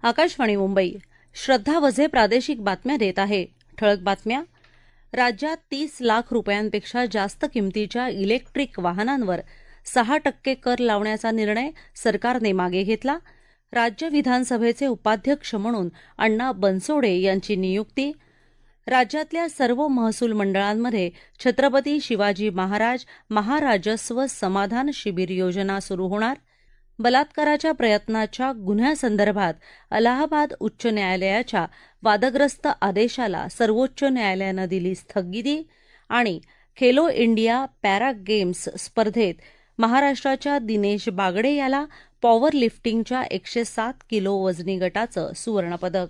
आकाशवाणी मुंबई. श्रद्धा वझे प्रादेशिक बातम्या देत आहे. ठळक बातम्या. राज्यात 30 लाख रुपयांपेक्षा जास्त किमतीच्या इलेक्ट्रिक वाहनांवर 6% कर लावण्याचा निर्णय सरकारने मागे घेतला. राज्य विधानसभेचे उपाध्यक्ष म्हणून अण्णा बनसोडे यांची नियुक्ती. राज्यातल्या सर्व महसूल मंडळांमध्ये छत्रपती शिवाजी महाराज महाराजस्व समाधान शिबिर योजना सुरू होणार. बलात्काराच्या प्रयत्नाच्या गुन्ह्यासंदर्भात अलाहाबाद उच्च न्यायालयाच्या वादग्रस्त आदेशाला सर्वोच्च न्यायालयानं दिली स्थगिती. आणि खेलो इंडिया पॅरा गेम्स स्पर्धेत महाराष्ट्राच्या दिनेश बागडे याला पॉवर लिफ्टिंगच्या 107 किलो वजनी गटाचं सुवर्णपदक.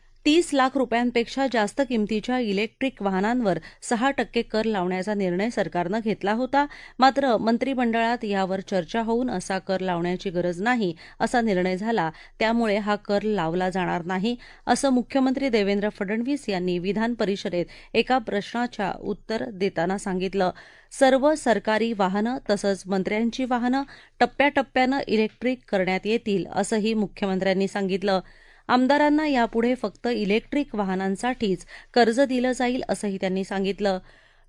30 लाख रुपयांपेक्षा जास्त किमतीच्या इलेक्ट्रिक वाहनांवर 6% कर लावण्याचा निर्णय सरकारनं घेतला होता. मात्र मंत्रिमंडळात यावर चर्चा होऊन असा कर लावण्याची गरज नाही असा निर्णय झाला. त्यामुळे हा कर लावला जाणार नाही असं मुख्यमंत्री देवेंद्र फडणवीस यांनी विधान परिषदेत एका प्रश्नाच्या उत्तर देताना सांगितलं. सर्व सरकारी वाहनं तसंच मंत्र्यांची वाहनं टप्प्याटप्प्यानं इलेक्ट्रिक करण्यात येतील असंही मुख्यमंत्र्यांनी सांगितलं. आमदारांना यापुढे फक्त इलेक्ट्रिक वाहनांसाठीच कर्ज दिलं जाईल असंही त्यांनी सांगितलं.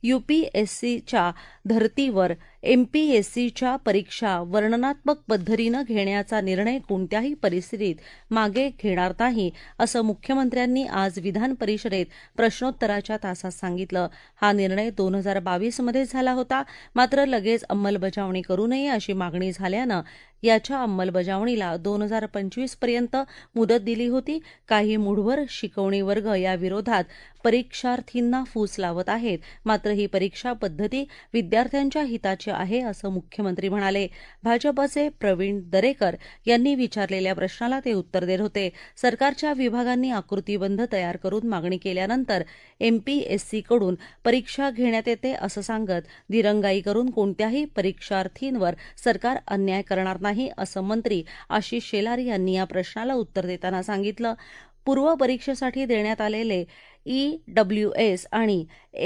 यूपीएससीच्या धर्तीवर एमपीएससीच्या परीक्षा वर्णनात्मक पद्धतीनं घेण्याचा निर्णय कोणत्याही परिस्थितीत मागे घेणार नाही असं मुख्यमंत्र्यांनी आज विधान परिषदेत प्रश्नोत्तराच्या तासात सांगितलं. हा निर्णय 2022 मध्ये झाला होता. मात्र लगेच अंमलबजावणी करू नये अशी मागणी झाल्यानं याच्या अंमलबजावणीला 2025 पर्यंत मुदत दिली होती. काही मूढभर शिकवणी वर्ग या विरोधात परीक्षार्थींना फूस लावत आहेत. मात्र ही परीक्षा पद्धती विद्यार्थ्यांच्या हिताची आहे असं मुख्यमंत्री म्हणाले. भाजपचे प्रवीण दरेकर यांनी विचारलेल्या प्रश्नाला ते उत्तर देत होते. सरकारच्या विभागांनी आकृतीबंध तयार करून मागणी केल्यानंतर एमपीएससीकडून परीक्षा घेण्यात येते असं सांगत दिरंगाई करून कोणत्याही परीक्षार्थींवर सरकार अन्याय करणार नाही असं मंत्री आशिष शेलार यांनी या प्रश्नाला उत्तर देताना सांगितलं. पूर्व परीक्षेसाठी देण्यात आलेले ईडब्ल्यूएस आणि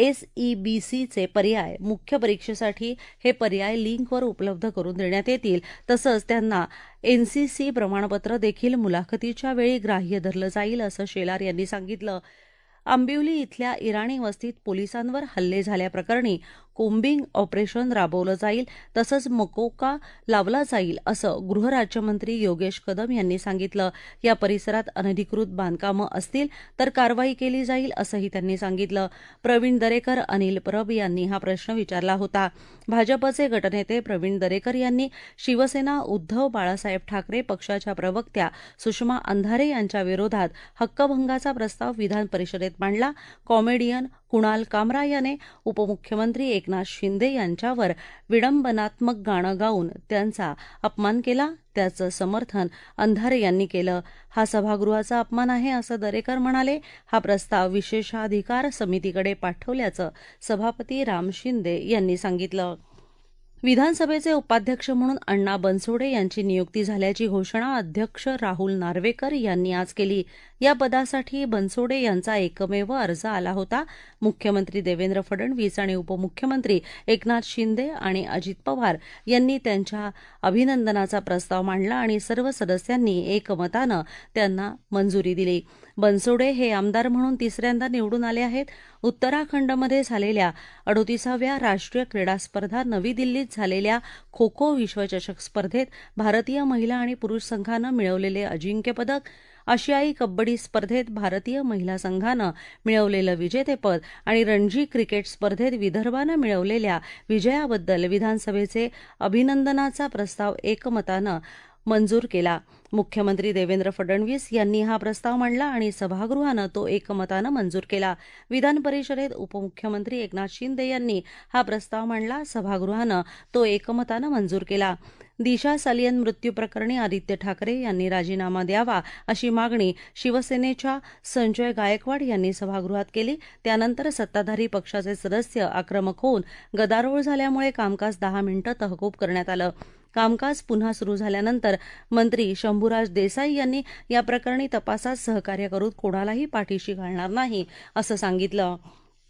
एसईबीसीचे पर्याय मुख्य परीक्षेसाठी हे पर्याय लिंकवर उपलब्ध करून देण्यात येतील. तसंच त्यांना एनसीसी प्रमाणपत्र देखील मुलाखतीच्या वेळी ग्राह्य धरलं जाईल असं शेलार यांनी सांगितलं. आंबिवली इथल्या इराणी वस्तीत पोलिसांवर हल्ले झाल्याप्रकरणी कोम्बिंग ऑपरेशन राबवलं जाईल तसंच मकोका लावला जाईल असं गृहराज्यमंत्री योगेश कदम यांनी सांगितलं. या परिसरात अनधिकृत बांधकामं असतील तर कारवाई केली जाईल असंही त्यांनी सांगितलं. प्रवीण दरेकर अनिल परब यांनी हा प्रश्न विचारला होता. भाजपचे गटनेते प्रवीण दरेकर यांनी शिवसेना उद्धव बाळासाहेब ठाकरे पक्षाच्या प्रवक्त्या सुषमा अंधारे यांच्या विरोधात हक्कभंगाचा प्रस्ताव विधान परिषदेत मांडला. कॉमेडियन कुणाल कामरा याने उपमुख्यमंत्री एकनाथ शिंदे यांच्यावर विडंबनात्मक गाणं गाऊन त्यांचा अपमान केला. त्याचं समर्थन अंधारे यांनी केलं. हा सभागृहाचा अपमान आहे असं दरेकर म्हणाले. हा प्रस्ताव विशेषाधिकार समितीकडे पाठवल्याचं सभापती राम शिंदे यांनी सांगितलं. विधानसभेचे उपाध्यक्ष म्हणून अण्णा बनसोडे यांची नियुक्ती झाल्याची घोषणा अध्यक्ष राहुल नार्वेकर यांनी आज केली. या पदासाठी बनसोडे यांचा एकमेव अर्ज आला होता. मुख्यमंत्री देवेंद्र फडणवीस आणि उपमुख्यमंत्री एकनाथ शिंदे आणि अजित पवार यांनी त्यांच्या अभिनंदनाचा प्रस्ताव मांडला आणि सर्व सदस्यांनी एकमतानं त्यांना मंजुरी दिली. बनसोडे हे आमदार म्हणून तिसऱ्यांदा निवडून आले आहेत. उत्तराखंडमध्ये झालेल्या 38व्या राष्ट्रीय क्रीडा स्पर्धा नवी दिल्लीत झालेल्या खो खो विश्वचषक स्पर्धेत भारतीय महिला आणि पुरुष संघानं मिळवलेले अजिंक्यपदक, आशियाई कबड्डी स्पर्धेत भारतीय महिला संघानं मिळवलेलं विजेतेपद आणि रणजी क्रिकेट स्पर्धेत विदर्भानं मिळवलेल्या विजयाबद्दल विधानसभेचे अभिनंदनाचा प्रस्ताव एकमतानं मंजूर केला. मुख्यमंत्री देवेंद्र फडणवीस यांनी हा प्रस्ताव मांडला आणि सभागृहानं तो एकमतानं मंजूर केला. विधान परिषदेत उपमुख्यमंत्री एकनाथ शिंदे यांनी हा प्रस्ताव मांडला. सभागृहानं तो एकमतानं मंजूर केला. दिशा सालियन मृत्यू प्रकरणी आदित्य ठाकरे यांनी राजीनामा द्यावा अशी मागणी शिवसेनेच्या संजय गायकवाड यांनी सभागृहात केली. त्यानंतर सत्ताधारी पक्षाचे सदस्य आक्रमक होऊन गदारोळ झाल्यामुळे कामकाज 10 मिनिटं तहकूब करण्यात आलं. कामकाज पुन्हा सुरू झाल्यानंतर मंत्री शंभूराज देसाई यांनी या प्रकरणी तपासात सहकार्य करून कोणालाही पाठीशी घालणार नाही असं सांगितलं.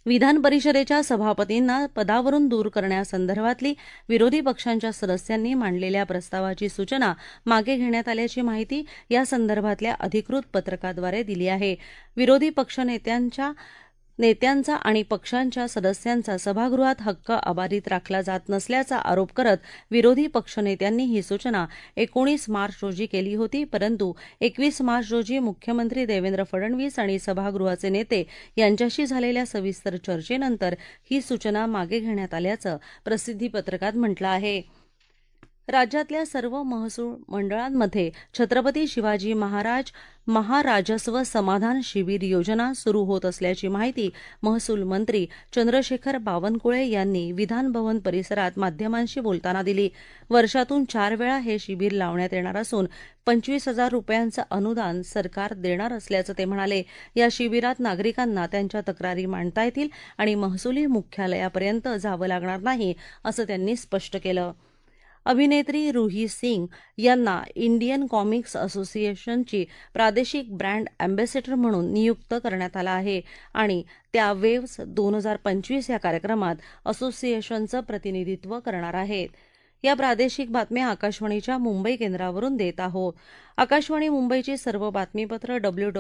विधान परिषदेच्या सभापतींना पदावरून दूर करण्यासंदर्भातली विरोधी पक्षांच्या सदस्यांनी मांडलेल्या प्रस्तावाची सूचना मागे घेण्यात आल्याची माहिती या संदर्भातल्या अधिकृत पत्रकाद्वारे दिली आहे. विरोधी नेत्यांचा आणि पक्षांच्या सदस्यांचा सभागृहात हक्क अबाधित राखला जात नसल्याचा आरोप करत विरोधी पक्षनेत्यांनी ही सूचना 19 मार्च रोजी केली होती, परंतु 21 मार्च रोजी मुख्यमंत्री देवेंद्र फडणवीस आणि सभागृहाचे नेते यांच्याशी झालेल्या सविस्तर चर्चेनंतर ही सूचना मागे घेण्यात आल्याचं प्रसिद्धीपत्रकात म्हटलं आहे. राज्यातल्या सर्व महसूल मंडळांमध्ये छत्रपती शिवाजी महाराज महाराजस्व समाधान शिबिर योजना सुरू होत असल्याची माहिती महसूल मंत्री चंद्रशेखर बावनकुळे यांनी विधान भवन परिसरात माध्यमांशी बोलताना दिली. वर्षातून 4 वेळा हे शिबिर लावण्यात येणार असून 25,000 रुपयांचं अनुदान सरकार देणार असल्याचं ते म्हणाले. या शिबिरात नागरिकांना त्यांच्या तक्रारी मांडता येतील आणि महसुली मुख्यालयापर्यंत जावं लागणार नाही असं त्यांनी स्पष्ट केलं. अभिनेत्री रुही सिंग यांना इंडियन कॉमिक्स असोसिएशनची प्रादेशिक ब्रँड अँबॅसेडर म्हणून नियुक्त करण्यात आलं आहे आणि त्या वेव्स 2025 या कार्यक्रमात असोसिएशनचं प्रतिनिधित्व करणार आहेत. या प्रादेशिक बातम्या आकाशवाणीच्या मुंबई केंद्रावरून देत आहोत. आकाशवाणी मुंबईची सर्व बातमीपत्र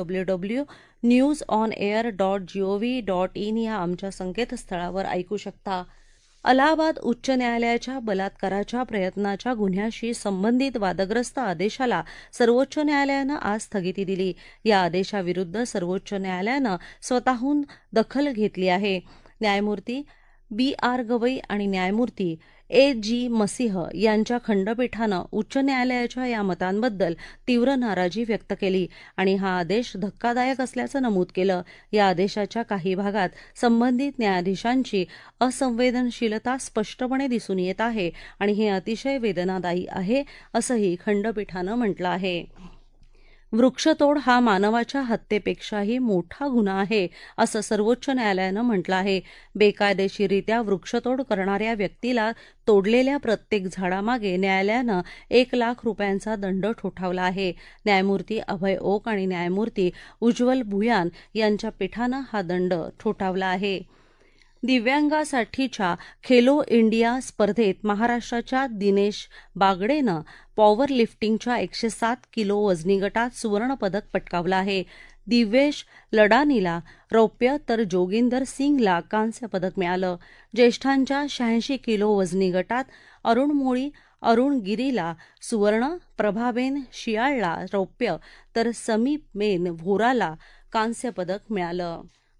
www.newsonair.gov.in या आमच्या संकेतस्थळावर ऐकू शकता. अलाहाबाद उच्च न्यायालयाच्या बलात्काराच्या प्रयत्नाच्या गुन्ह्याशी संबंधित वादग्रस्त आदेशाला सर्वोच्च न्यायालयानं आज स्थगिती दिली. या आदेशाविरुद्ध सर्वोच्च न्यायालयानं स्वतःहून दखल घेतली आहे. न्यायमूर्ती B.R. गवई आणि न्यायमूर्ती A.G. मसीह यांच्या खंडपीठानं उच्च न्यायालयाच्या या मतांबद्दल तीव्र नाराजी व्यक्त केली आणि हा आदेश धक्कादायक असल्याचं नमूद केलं. या आदेशाच्या काही भागात संबंधित न्यायाधीशांची असंवेदनशीलता स्पष्टपणे दिसून येत आहे आणि हे अतिशय वेदनादायी आहे असंही खंडपीठानं म्हटलं आहे. वृक्षतोड हा मानवाच्या हत्येपेक्षाही मोठा गुन्हा आहे असं सर्वोच्च न्यायालयानं म्हटलं आहे. बेकायदेशीररित्या वृक्षतोड करणाऱ्या व्यक्तीला तोडलेल्या प्रत्येक झाडामागे न्यायालयानं 1 लाख रुपयांचा दंड ठोठावला आहे. न्यायमूर्ती अभय ओक आणि न्यायमूर्ती उज्ज्वल भुयान यांच्या पीठानं हा दंड ठोठावला आहे. दिव्यांगांसाठीच्या खेलो इंडिया स्पर्धेत महाराष्ट्राच्या दिनेश बागडेनं पॉवर लिफ्टिंगच्या 107 किलो वजनी गटात सुवर्णपदक पटकावलं आहे. दिव्येश लडानीला रौप्य तर जोगिंदर सिंगला कांस्य पदक मिळालं. ज्येष्ठांच्या 86 किलो वजनी गटात अरुण गिरीला सुवर्ण, प्रभाबेन शियाळला रौप्य तर समीपबेन व्होराला कांस्य पदक मिळालं.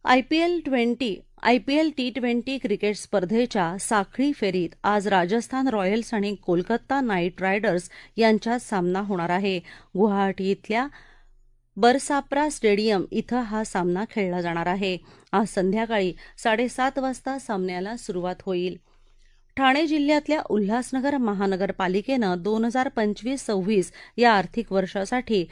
आयपीएल T20 क्रिकेट स्पर्धेच्या साखळी फेरीत आज राजस्थान रॉयल्स आणि कोलकाता नाईट रायडर्स यांच्यात सामना होणार आहे. गुवाहाटी इथल्या बरसाप्रा स्टेडियम इथं हा सामना खेळला जाणार आहे. आज संध्याकाळी 7:30 वाजता सामन्याला सुरुवात होईल. ठाणे जिल्ह्यातल्या उल्हासनगर महानगरपालिकेनं 2025-26 या आर्थिक वर्षासाठी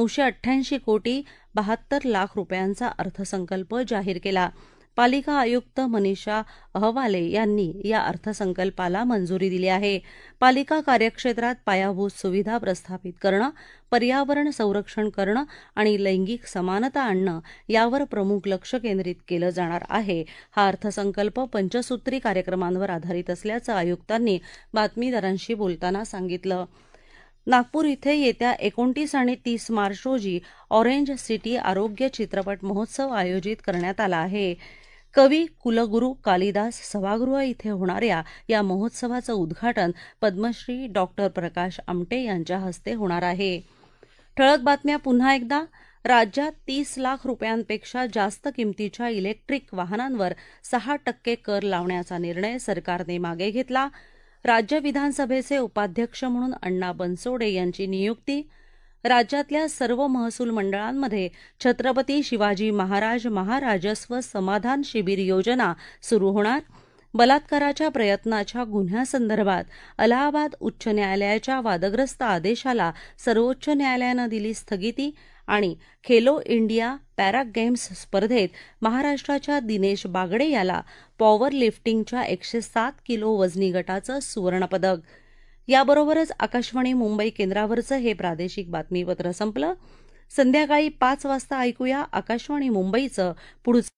988 कोटी 72 लाख रुपयांचा अर्थसंकल्प जाहीर केला. पालिका आयुक्त मनीषा अहवाले यांनी या अर्थसंकल्पाला मंजुरी दिली आहे. पालिका कार्यक्षेत्रात पायाभूत सुविधा प्रस्थापित करणं, पर्यावरण संरक्षण करणं आणि लैंगिक समानता आणणं यावर प्रमुख लक्ष केंद्रित केलं जाणार आहे. हा अर्थसंकल्प पंचसूत्री कार्यक्रमांवर आधारित असल्याचं आयुक्तांनी बातमीदारांशी बोलताना सांगितलं. नागपूर इथे येत्या 29 आणि 30 मार्च रोजी ऑरेंज सिटी आरोग्य चित्रपट महोत्सव आयोजित करण्यात आला आहे. कवी कुलगुरू कालिदास सभागृह इथे होणाऱ्या या महोत्सवाचं उद्घाटन पद्मश्री डॉ. प्रकाश आमटे यांच्या हस्ते होणार आहे. ठळक बातम्या पुन्हा एकदा. राज्यात 30 लाख रुपयांपेक्षा जास्त किमतीच्या इलेक्ट्रिक वाहनांवर 6% कर लावण्याचा निर्णय सरकारने मागे घेतला. राज्य विधानसभेचे उपाध्यक्ष म्हणून अण्णा बनसोडे यांची नियुक्ती. राज्यातल्या सर्व महसूल मंडळांमध्ये छत्रपती शिवाजी महाराज महाराजस्व समाधान शिबिर योजना सुरू होणार. बलात्काराच्या प्रयत्नाच्या गुन्ह्यासंदर्भात अलाहाबाद उच्च न्यायालयाच्या वादग्रस्त आदेशाला सर्वोच्च न्यायालयानं दिली स्थगिती. आणि खेलो इंडिया पॅरा गेम्स स्पर्धेत महाराष्ट्राच्या दिनेश बागडे याला पॉवर लिफ्टिंगच्या 107 किलो वजनी गटाचं सुवर्णपदक. याबरोबरच आकाशवाणी मुंबई केंद्रावरचं हे प्रादेशिक बातमीपत्र संपलं. संध्याकाळी 5 वाजता ऐकूया आकाशवाणी मुंबईचं पुढचं